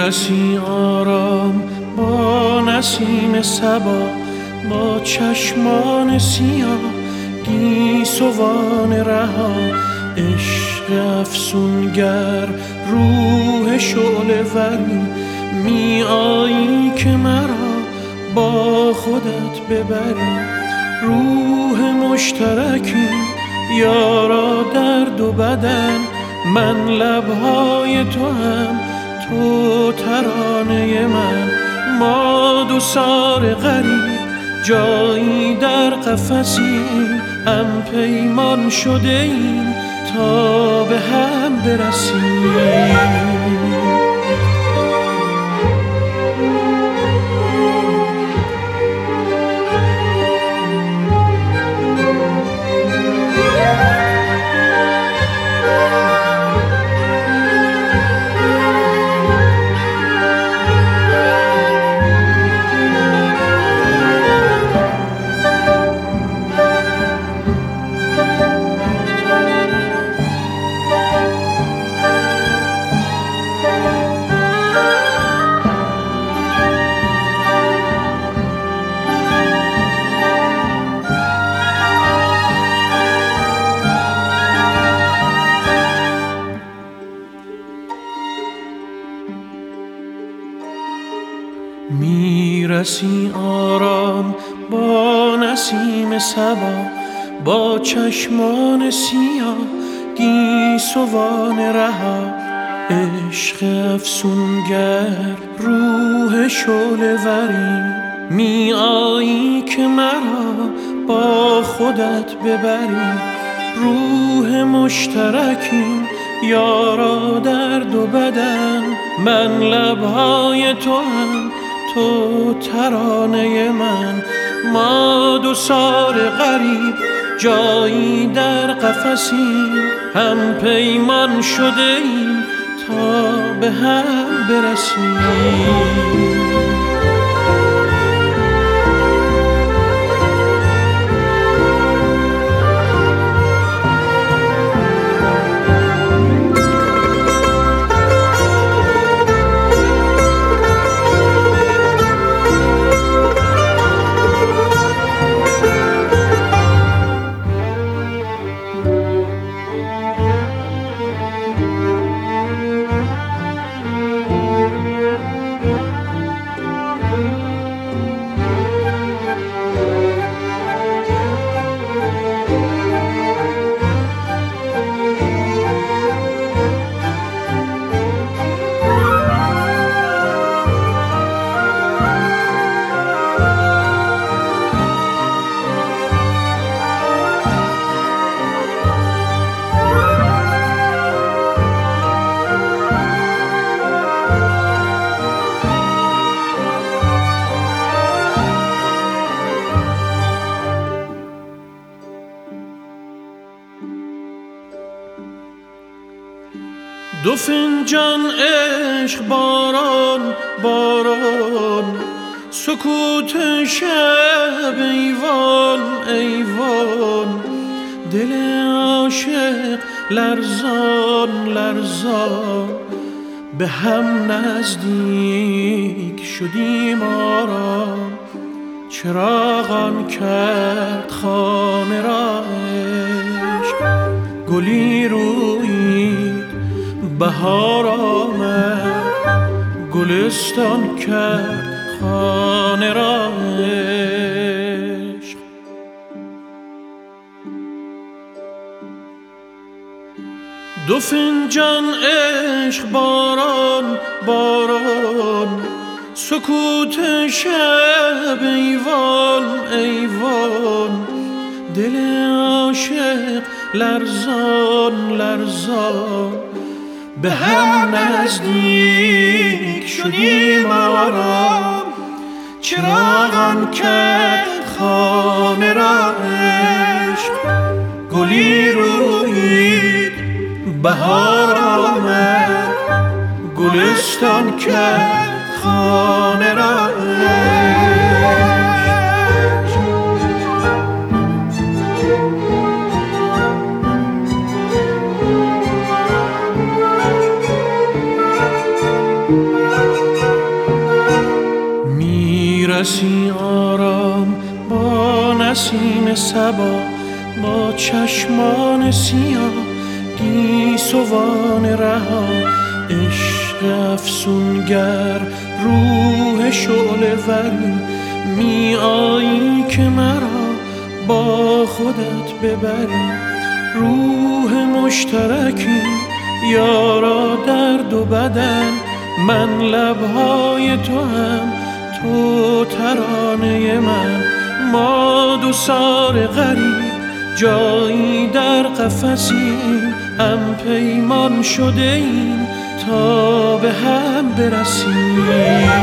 میرسی آرام با نسیم صبا، با چشمان سیاه گیسوان رها. عشق افسونگر روح شعله وری، می آیی که مرا با خودت ببری. روح مشترکی یارا در دو بدن، من لبهای تو هم تو ترانه من. ما دو سار غریب جایی در قفسیم، هم پیمان شده ایم تا به هم برسیم. میرسی آرام با نسیم صبا، با چشمان سیاه گیسوان رها. عشق افسونگر روح شعله وری، می آیی که مرا با خودت ببری. روح مشترکیم یارا در دو بدن، من لبهای تو هم تو ترانه من. ما دو سار غریب جایی در قفسیم، هم پیمان شده ایم تا به هم برسیم. دو فنجان عشق باران باران، سکوت شب ایوان ایوان. دل عاشق لرزان لرزان، به هم نزدیک شدیم آرام. چراغان کرد خانه را عشق، گلی رویید بهار آمد. گلستان کرد خانه را عشق. دو فنجان عشق باران باران، سکوت شب ایوان ایوان. دل عاشق لرزان لرزان، به هم نزدیک شدیم آرام. چراغان کرد خانه را عشق، گلی رویید بهار آمد. گلستان کرد خانه را عشق. میرسی آرام با نسیم صبا، با چشمان سیاه گیسوان رها. عشق افسونگر روح شعله وری، می آیی که مرا با خودت ببری. روح مشترکی یارا درد و بدن، من لبهای تو هم تو ترانه من. ما دو سار غریب جایی در قفسیم، هم پیمان شده ایم تا به هم برسیم.